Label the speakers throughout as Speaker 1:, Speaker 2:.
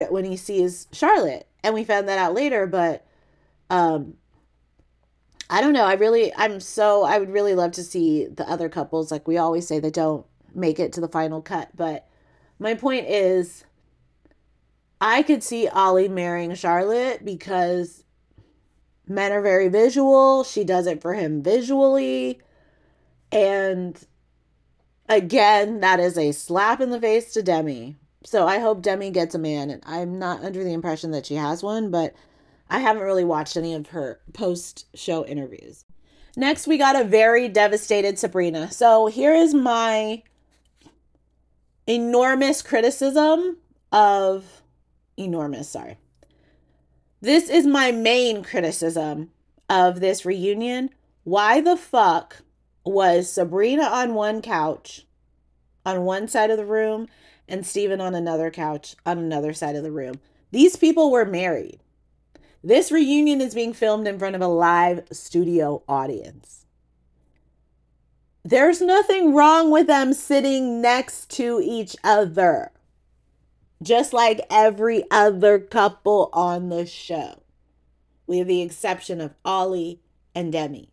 Speaker 1: when he sees Charlotte. And we found that out later, but um I don't know. I would really love to see the other couples, like we always say, that don't make it to the final cut. But my point is, I could see Ollie marrying Charlotte because men are very visual. She does it for him visually. And again, that is a slap in the face to Demi. So I hope Demi gets a man. And I'm not under the impression that she has one, but I haven't really watched any of her post show interviews. Next, we got a very devastated Sabrina. So here is my enormous criticism of enormous, sorry. This is my main criticism of this reunion. Why the fuck was Sabrina on one couch on one side of the room and Steven on another couch on another side of the room? These people were married. This reunion is being filmed in front of a live studio audience. There's nothing wrong with them sitting next to each other, just like every other couple on the show, with the exception of Ollie and Demi.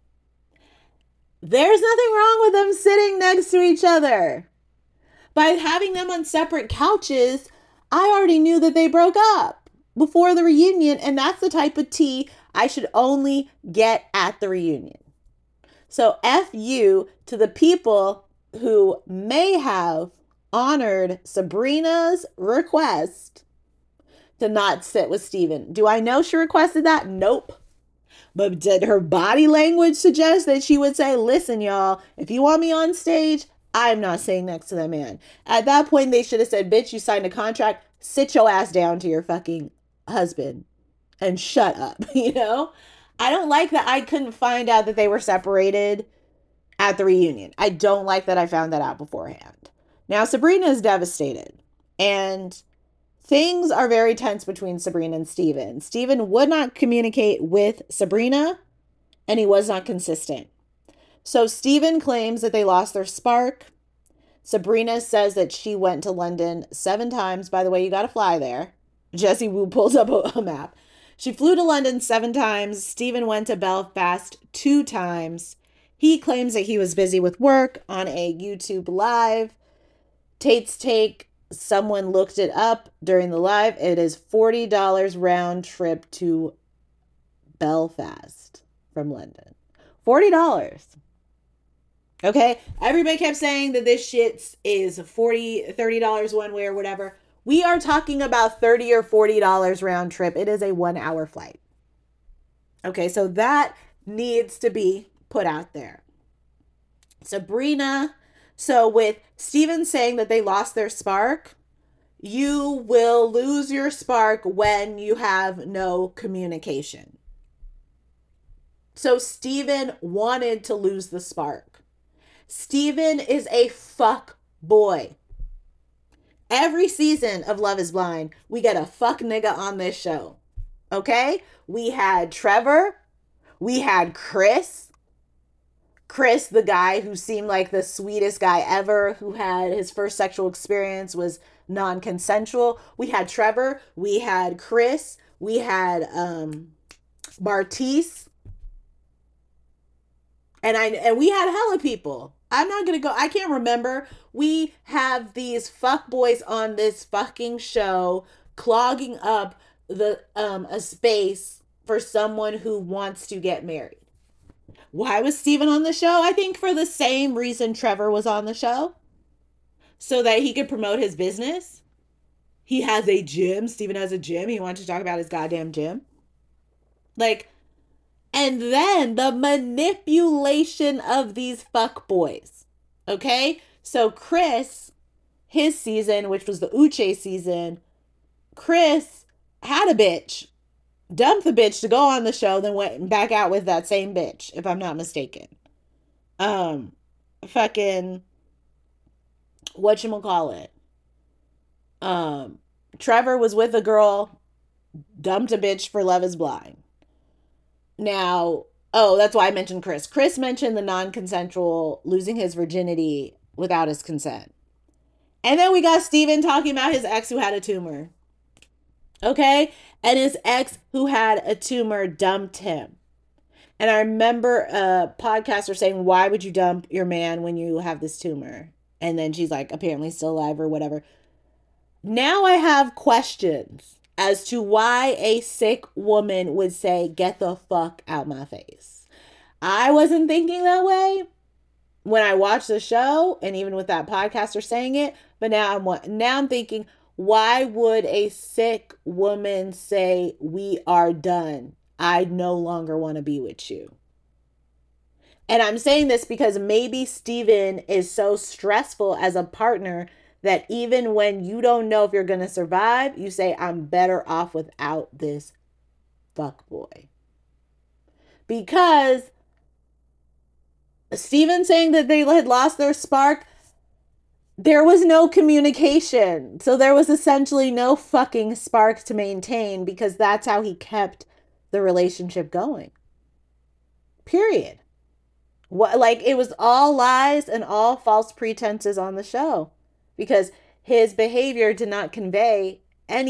Speaker 1: There's nothing wrong with them sitting next to each other. By having them on separate couches, I already knew that they broke up before the reunion, and that's the type of tea I should only get at the reunion. So F you to the people who may have honored Sabrina's request to not sit with Steven. Do I know she requested that? Nope. But did her body language suggest that she would say, listen, y'all, if you want me on stage, I'm not sitting next to that man. At that point, they should have said, bitch, you signed a contract. Sit your ass down to your fucking husband and shut up, you know? I don't like that I couldn't find out that they were separated at the reunion. I don't like that I found that out beforehand. Now, Sabrina is devastated. And things are very tense between Sabrina and Steven. Steven would not communicate with Sabrina, and he was not consistent. So Steven claims that they lost their spark. Sabrina says that she went to London 7 times. By the way, you got to fly there. Jessie Woo pulls up a map. She flew to London 7 times. Steven went to Belfast 2 times. He claims that he was busy with work on a YouTube live. Tate's Take, someone looked it up during the live. It is $40 round trip to Belfast from London. $40. Okay? Everybody kept saying that this shit is $30 one way or whatever. We are talking about $30 or $40 round trip. It is a 1-hour flight. Okay, so that needs to be put out there. Sabrina, so with Steven saying that they lost their spark, you will lose your spark when you have no communication. So Steven wanted to lose the spark. Steven is a fuck boy. Every season of Love is Blind, we get a fuck nigga on this show. Okay? We had Trevor. We had Chris. Chris, the guy who seemed like the sweetest guy ever, who had his first sexual experience was non-consensual. We had Trevor. We had Chris. We had Bartice. And we had hella people. I'm not gonna go. I can't remember. We have these fuck boys on this fucking show clogging up the a space for someone who wants to get married. Why was Steven on the show? I think for the same reason Trevor was on the show, so that he could promote his business. He has a gym. Steven has a gym. He wanted to talk about his goddamn gym. Like, and then the manipulation of these fuck boys. Okay? So Chris, his season, which was the Uche season, Chris had a bitch, dumped the bitch to go on the show, then went back out with that same bitch, if I'm not mistaken. Fucking whatchamacallit. Trevor was with a girl, dumped a bitch for Love is Blind. Now, oh, that's why I mentioned Chris. Chris mentioned the non-consensual losing his virginity without his consent. And then we got Steven talking about his ex who had a tumor. Okay? And his ex, who had a tumor, dumped him. And I remember a podcaster saying, "Why would you dump your man when you have this tumor?" And then she's like, apparently still alive or whatever. Now I have questions as to why a sick woman would say, "Get the fuck out my face." I wasn't thinking that way when I watched the show, and even with that podcaster saying it. But now I'm thinking, why would a sick woman say, "We are done. I no longer want to be with you"? And I'm saying this because maybe Steven is so stressful as a partner that even when you don't know if you're going to survive, you say, "I'm better off without this fuckboy." Because Steven saying that they had lost their spark, there was no communication. So there was essentially no fucking spark to maintain because that's how he kept the relationship going. Period. What, like, it was all lies and all false pretenses on the show because his behavior did not convey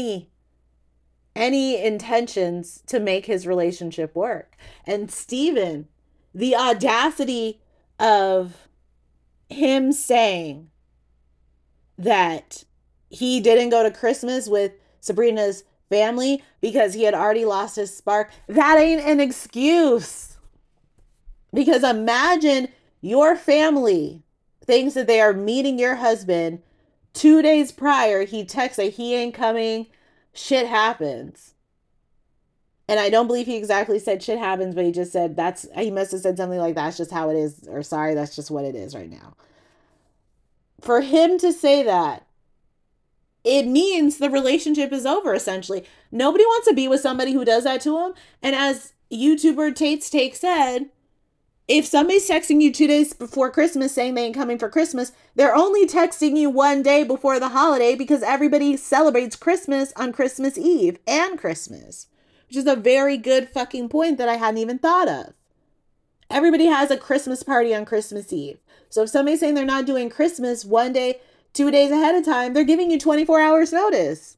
Speaker 1: any intentions to make his relationship work. And Steven, the audacity of him saying that he didn't go to Christmas with Sabrina's family because he had already lost his spark, that ain't an excuse. Because imagine your family thinks that they are meeting your husband 2 days prior. He texts that he ain't coming. Shit happens. And I don't believe he exactly said shit happens, but he just said he must have said something like that's just how it is, or sorry, that's just what it is right now. For him to say that, it means the relationship is over, essentially. Nobody wants to be with somebody who does that to them. And as YouTuber Tate's Take said, if somebody's texting you 2 days before Christmas saying they ain't coming for Christmas, they're only texting you one day before the holiday because everybody celebrates Christmas on Christmas Eve and Christmas, which is a very good fucking point that I hadn't even thought of. Everybody has a Christmas party on Christmas Eve. So if somebody's saying they're not doing Christmas one day, 2 days ahead of time, they're giving you 24 hours notice.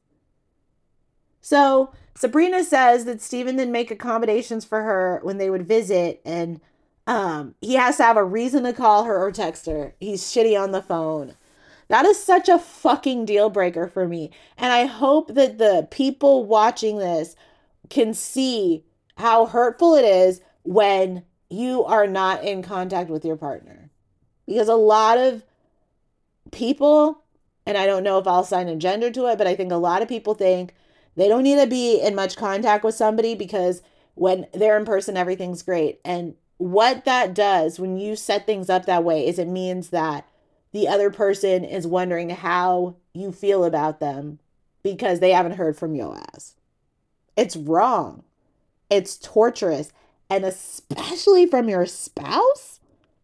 Speaker 1: So Sabrina says that Steven didn't make accommodations for her when they would visit, and he has to have a reason to call her or text her. He's shitty on the phone. That is such a fucking deal breaker for me. And I hope that the people watching this can see how hurtful it is when you are not in contact with your partner. Because a lot of people, and I don't know if I'll assign a gender to it, but I think a lot of people think they don't need to be in much contact with somebody because when they're in person, everything's great. And what that does when you set things up that way is it means that the other person is wondering how you feel about them because they haven't heard from your ass. It's wrong. It's torturous. And especially from your spouse.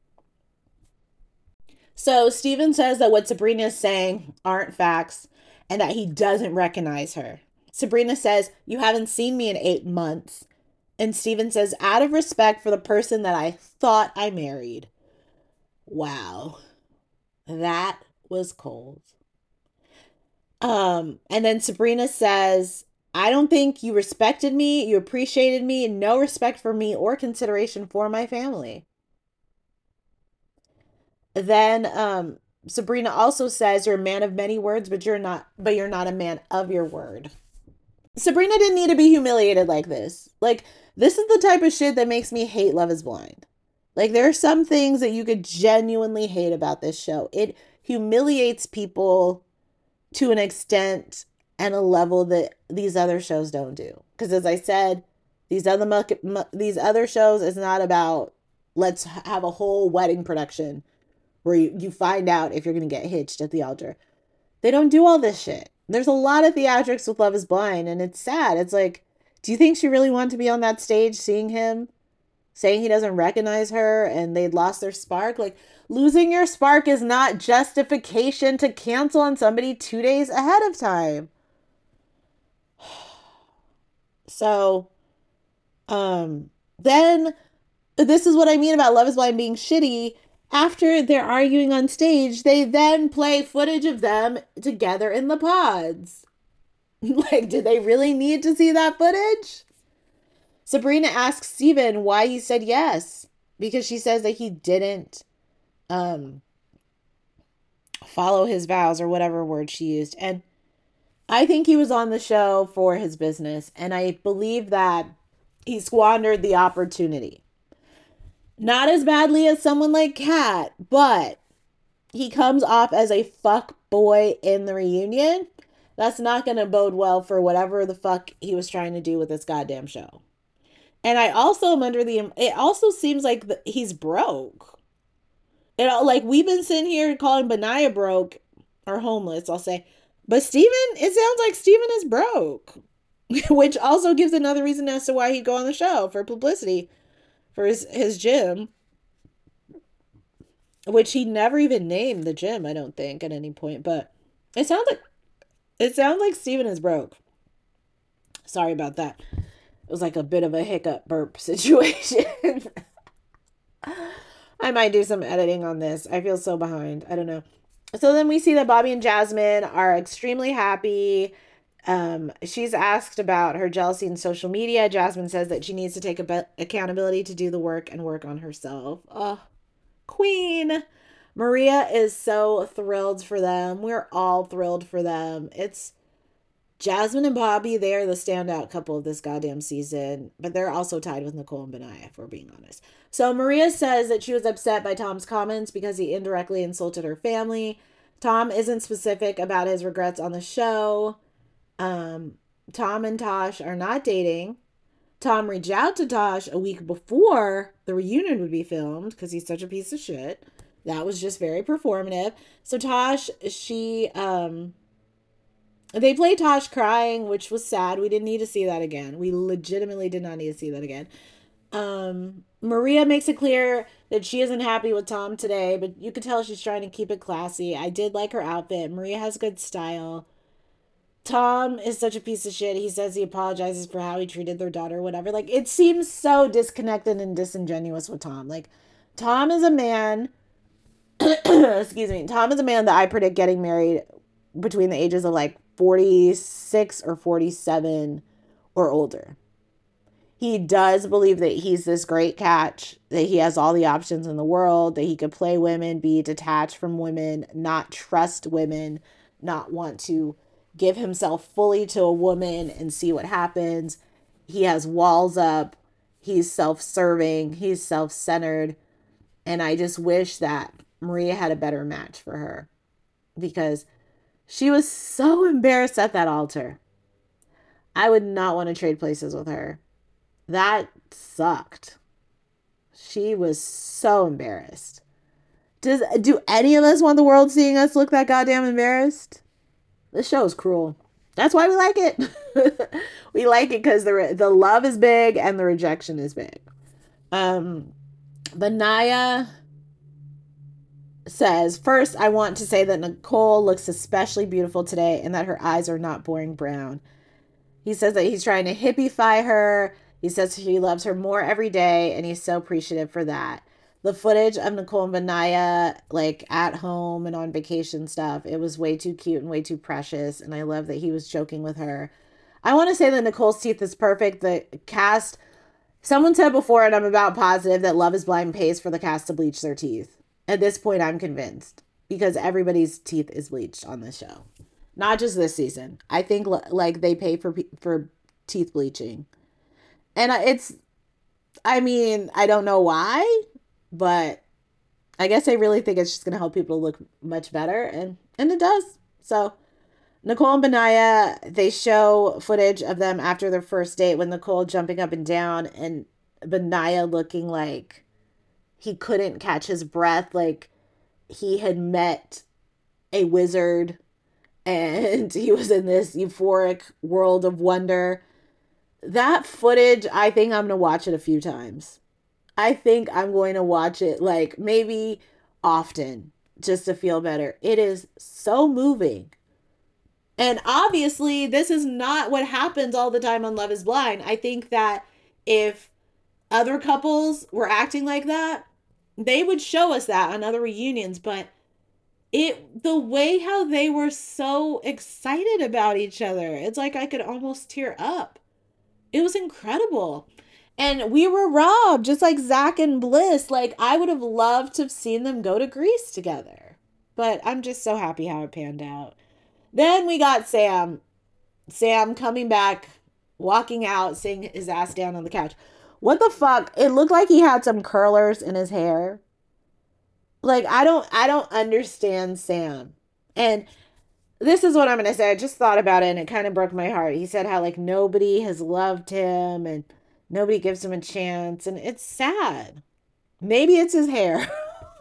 Speaker 1: So Steven says that what Sabrina is saying aren't facts and that he doesn't recognize her. Sabrina says, "You haven't seen me in 8 months." And Steven says, "Out of respect for the person that I thought I married." Wow. That was cold. And then Sabrina says, "I don't think you respected me, you appreciated me, no respect for me or consideration for my family." Then Sabrina also says, "You're a man of many words, but you're not a man of your word." Sabrina didn't need to be humiliated like this. Like, this is the type of shit that makes me hate Love is Blind. Like, there are some things that you could genuinely hate about this show. It humiliates people to an extent and a level that these other shows don't do. Because as I said, these other shows is not about let's have a whole wedding production where you find out if you're going to get hitched at the altar. They don't do all this shit. There's a lot of theatrics with Love is Blind, and it's sad. It's like, do you think she really wanted to be on that stage seeing him saying he doesn't recognize her and they'd lost their spark? Like, losing your spark is not justification to cancel on somebody 2 days ahead of time. So, then this is what I mean about Love is Blind being shitty. After they're arguing on stage, they then play footage of them together in the pods. Like, did they really need to see that footage? Sabrina asks Steven why he said yes, because she says that he didn't um follow his vows, or whatever word she used. And I think he was on the show for his business, and I believe that he squandered the opportunity. Not as badly as someone like Kat, but he comes off as a fuck boy in the reunion. That's not going to bode well for whatever the fuck he was trying to do with this goddamn show. And I also am under the, it also seems like he's broke. Like, we've been sitting here calling Benaya broke, or homeless, I'll say. But Steven, it sounds like Steven is broke. Which also gives another reason as to why he'd go on the show, for publicity, for his gym. Which he never even named the gym, I don't think, at any point. But it sounds like Steven is broke. Sorry about that. It was like a bit of a hiccup burp situation. I might do some editing on this. I feel so behind. I don't know. So then we see that Bobby and Jasmine are extremely happy. She's asked about her jealousy in social media. Jasmine says that she needs to take accountability to do the work and work on herself. Oh, queen. Maria is so thrilled for them. We're all thrilled for them. It's Jasmine and Bobby. They are the standout couple of this goddamn season, but they're also tied with Nicole and Benaya, if we're being honest. So Maria says that she was upset by Tom's comments because he indirectly insulted her family. Tom isn't specific about his regrets on the show. Tom and Tosh are not dating. Tom reached out to Tosh a week before the reunion would be filmed because he's such a piece of shit. That was just very performative. So Tosh, they played Tosh crying, which was sad. We didn't need to see that again. We legitimately did not need to see that again. Maria makes it clear that she isn't happy with Tom today, but you could tell she's trying to keep it classy. I did like her outfit. Maria has good style. Tom is such a piece of shit. He says he apologizes for how he treated their daughter, whatever. Like, it seems so disconnected and disingenuous with Tom. Like, Tom is a man, excuse me, Tom is a man that I predict getting married between the ages of like 46 or 47 or older. He does believe that he's this great catch, that he has all the options in the world, that he could play women, be detached from women, not trust women, not want to give himself fully to a woman and see what happens. He has walls up. He's self-serving. He's self-centered. And I just wish that Maria had a better match for her, because she was so embarrassed at that altar. I would not want to trade places with her. That sucked. She was so embarrassed. Do any of us want the world seeing us look that goddamn embarrassed? This show is cruel. That's why we like it. We like it because the love is big and the rejection is big. Benaya says, first, I want to say that Nicole looks especially beautiful today and that her eyes are not boring brown. He says that he's trying to hippify her. He says he loves her more every day, and he's so appreciative for that. The footage of Nicole and Benaya, like, at home and on vacation stuff, it was way too cute and way too precious, and I love that he was joking with her. I want to say that Nicole's teeth is perfect. The cast, someone said before, and I'm about positive, that Love is Blind pays for the cast to bleach their teeth. At this point, I'm convinced, because everybody's teeth is bleached on this show. Not just this season. I think, like, they pay for teeth bleaching. And I mean, I don't know why, but I guess I really think it's just going to help people look much better. And it does. So Nicole and Benaya, they show footage of them after their first date, with Nicole jumping up and down and Benaya looking like he couldn't catch his breath. Like he had met a wizard and he was in this euphoric world of wonder. That footage, I think I'm going to watch it a few times. I think I'm going to watch it, like, maybe often, just to feel better. It is so moving. And obviously, this is not what happens all the time on Love is Blind. I think that if other couples were acting like that, they would show us that on other reunions. But The way how they were so excited about each other, it's like I could almost tear up. It was incredible. And we were robbed, just like Zach and Bliss. Like, I would have loved to have seen them go to Greece together. But I'm just so happy how it panned out. Then we got Sam. Sam coming back, walking out, sitting his ass down on the couch. What the fuck? It looked like he had some curlers in his hair. Like, I don't understand Sam. And this is what I'm gonna say. I just thought about it and it kind of broke my heart. He said how like nobody has loved him and nobody gives him a chance, and it's sad. Maybe it's his hair.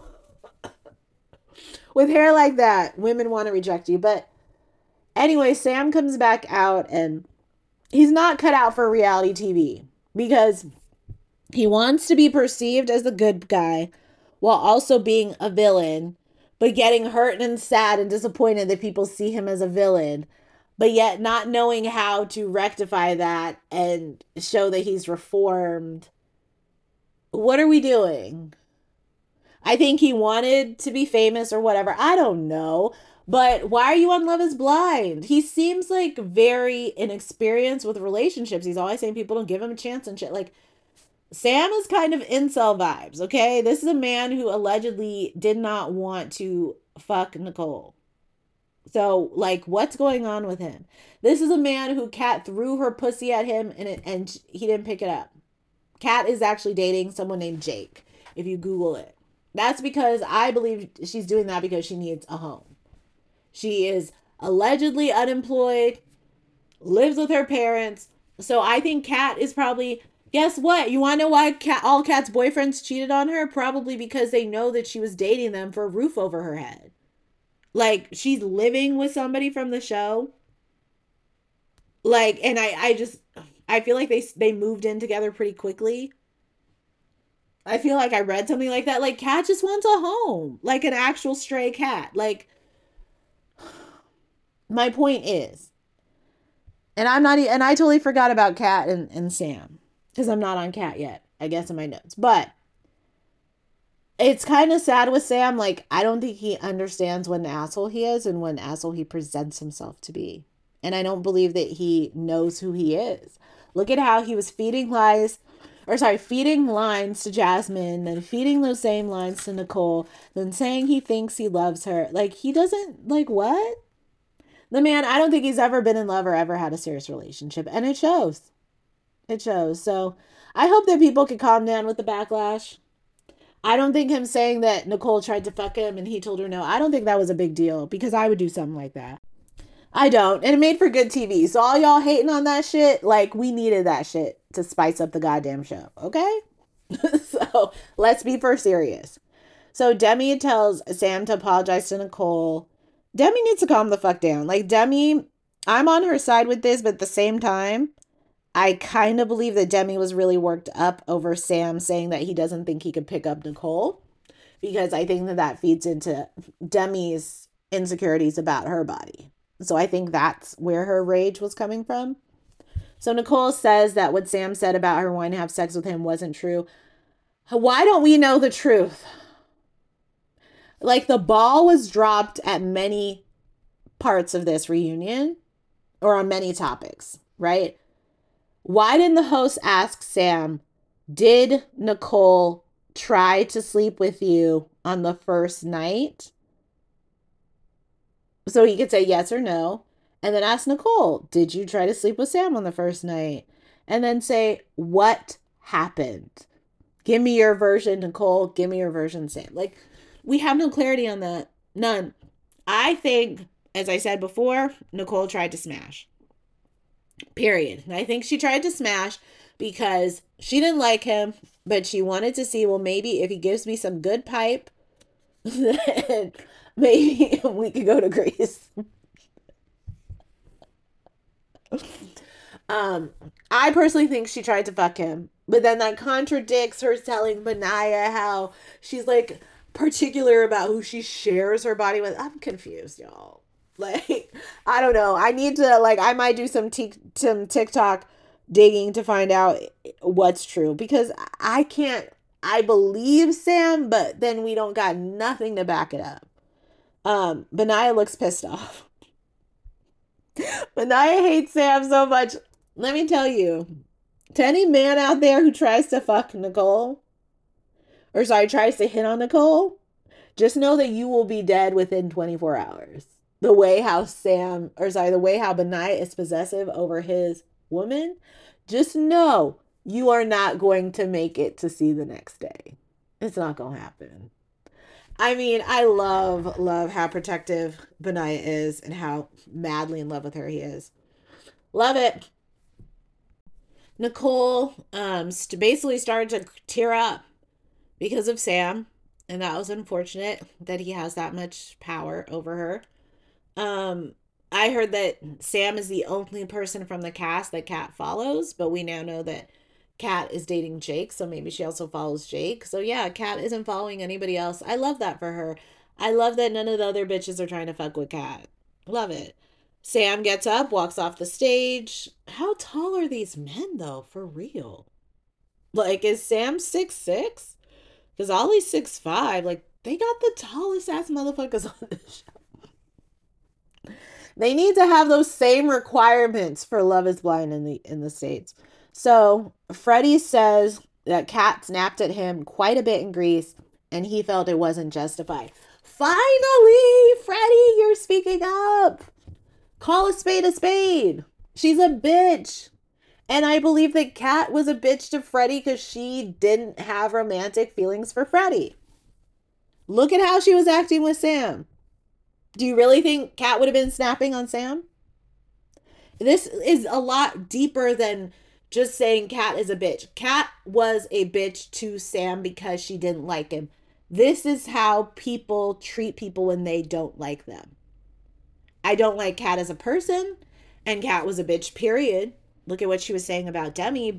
Speaker 1: With hair like that, women want to reject you. But anyway, Sam comes back out and he's not cut out for reality TV because he wants to be perceived as the good guy while also being a villain, but getting hurt and sad and disappointed that people see him as a villain, but yet not knowing how to rectify that and show that he's reformed. What are we doing? I think he wanted to be famous or whatever. I don't know. But why are you on Love is Blind? He seems like very inexperienced with relationships. He's always saying people don't give him a chance and shit. Like, Sam is kind of incel vibes, okay? This is a man who allegedly did not want to fuck Nicole. So, like, what's going on with him? This is a man who Kat threw her pussy at him and he didn't pick it up. Kat is actually dating someone named Jake, if you Google it. That's because I believe she's doing that because she needs a home. She is allegedly unemployed, lives with her parents. So I think Kat is probably, guess what? You want to know why all Kat's boyfriends cheated on her? Probably because they know that she was dating them for a roof over her head. Like, she's living with somebody from the show. Like, and I feel like they moved in together pretty quickly. I feel like I read something like that. Like, Kat just wants a home, like an actual stray cat. Like, my point is, and I totally forgot about Kat and Sam because I'm not on Kat yet, I guess, in my notes. But it's kind of sad with Sam. Like, I don't think he understands what an asshole he is and what an asshole he presents himself to be. And I don't believe that he knows who he is. Look at how he was feeding lines to Jasmine, then feeding those same lines to Nicole, then saying he thinks he loves her. Like, he doesn't, like, what? The man, I don't think he's ever been in love or ever had a serious relationship. And it shows. It shows. So I hope that people can calm down with the backlash. I don't think him saying that Nicole tried to fuck him and he told her no, I don't think that was a big deal because I would do something like that. I don't. And it made for good TV. So all y'all hating on that shit, like, we needed that shit to spice up the goddamn show. Okay? So let's be for serious. So Demi tells Sam to apologize to Nicole. Demi needs to calm the fuck down. Like, Demi, I'm on her side with this, but at the same time, I kind of believe that Demi was really worked up over Sam saying that he doesn't think he could pick up Nicole because I think that feeds into Demi's insecurities about her body. So I think that's where her rage was coming from. So Nicole says that what Sam said about her wanting to have sex with him wasn't true. Why don't we know the truth? Like, the ball was dropped at many parts of this reunion or on many topics, right? Why didn't the host ask Sam, did Nicole try to sleep with you on the first night? So he could say yes or no. And then ask Nicole, did you try to sleep with Sam on the first night? And then say, what happened? Give me your version, Nicole. Give me your version, Sam. Like, we have no clarity on that. None. I think, as I said before, Nicole tried to smash. Period. And I think she tried to smash because she didn't like him, but she wanted to see, well, maybe if he gives me some good pipe, then maybe we could go to Greece. I personally think she tried to fuck him, but then that contradicts her telling Benaya how she's like particular about who she shares her body with. I'm confused, y'all. Like, I don't know. I need to, like, I might do some TikTok digging to find out what's true because I can't. I believe Sam, but then we don't got nothing to back it up. Benaya looks pissed off. Benaya hates Sam so much. Let me tell you, to any man out there who tries to fuck Nicole, or sorry, tries to hit on Nicole, just know that you will be dead within 24 hours. The way how the way how Benaya is possessive over his woman, just know you are not going to make it to see the next day. It's not going to happen. I mean, I love how protective Benaya is and how madly in love with her he is. Love it. Nicole basically started to tear up because of Sam, and that was unfortunate that he has that much power over her. Um, I heard that Sam is the only person from the cast that Kat follows, but we now know that Kat is dating Jake, so maybe she also follows Jake. So yeah, Kat isn't following anybody else. I love that for her. I love that none of the other bitches are trying to fuck with Kat. Love it. Sam gets up, walks off the stage. How tall are these men though, for real? Like, is Sam 6'6"? Because Ollie's 6'5". Like, they got the tallest ass motherfuckers on this show. They need to have those same requirements for Love Is Blind in the States. So Freddie says that Kat snapped at him quite a bit in Greece, and he felt it wasn't justified. Finally, Freddie, you're speaking up. Call a spade a spade. She's a bitch. And I believe that Kat was a bitch to Freddie because she didn't have romantic feelings for Freddie. Look at how she was acting with Sam. Do you really think Kat would have been snapping on Sam? This is a lot deeper than just saying Kat is a bitch. Kat was a bitch to Sam because she didn't like him. This is how people treat people when they don't like them. I don't like Kat as a person, and Kat was a bitch, period. Look at what she was saying about Demi,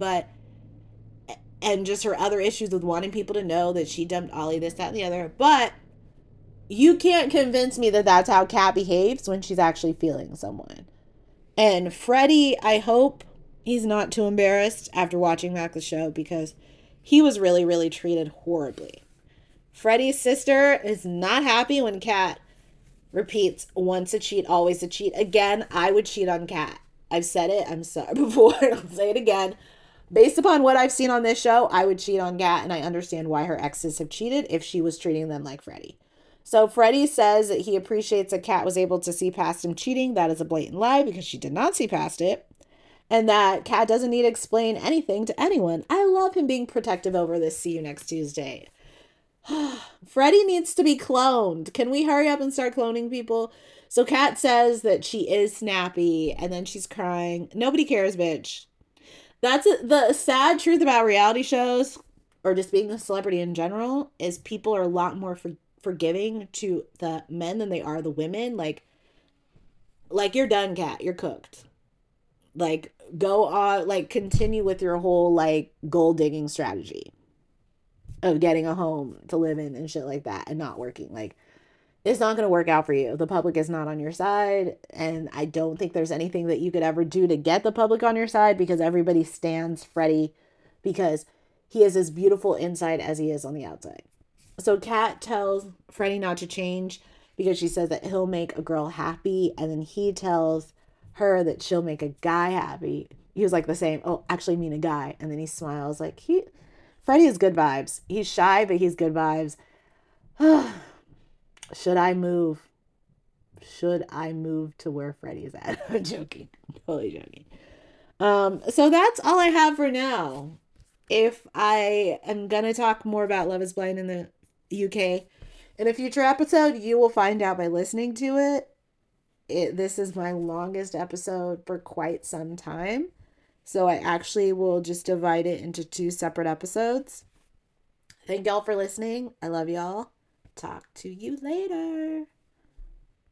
Speaker 1: and just her other issues with wanting people to know that she dumped Ollie, this, that, and the other. But you can't convince me that that's how Kat behaves when she's actually feeling someone. And Freddie, I hope he's not too embarrassed after watching back the show because he was really, really treated horribly. Freddie's sister is not happy when Kat repeats, once a cheat, always a cheat. Again, I would cheat on Kat. I've said it, I'm sorry before, I'll say it again. Based upon what I've seen on this show, I would cheat on Kat, and I understand why her exes have cheated if she was treating them like Freddie. So Freddie says that he appreciates that Kat was able to see past him cheating. That is a blatant lie because she did not see past it. And that Kat doesn't need to explain anything to anyone. I love him being protective over this See You Next Tuesday. Freddie needs to be cloned. Can we hurry up and start cloning people? So Kat says that she is snappy and then she's crying. Nobody cares, bitch. That's the sad truth about reality shows or just being a celebrity in general is people are a lot more forgiving to the men than they are the women. Like you're done, Kat. You're cooked. Like, go on, like, continue with your whole, like, gold digging strategy of getting a home to live in and shit like that and not working. Like, it's not going to work out for you. The public is not on your side. And I don't think there's anything that you could ever do to get the public on your side because everybody stands Freddie because he is as beautiful inside as he is on the outside. So Kat tells Freddie not to change because she says that he'll make a girl happy. And then he tells her that she'll make a guy happy. He was like the same, oh, actually mean a guy. And then he smiles like Freddie has good vibes. He's shy, but he's good vibes. Should I move? Should I move to where Freddie's at? I'm joking. Totally joking. So that's all I have for now. If I am going to talk more about Love Is Blind in the UK in a future episode, you will find out by listening to it. This is my longest episode for quite some time. So I actually will just divide it into 2 separate episodes. Thank y'all for listening. I love y'all. Talk to you later.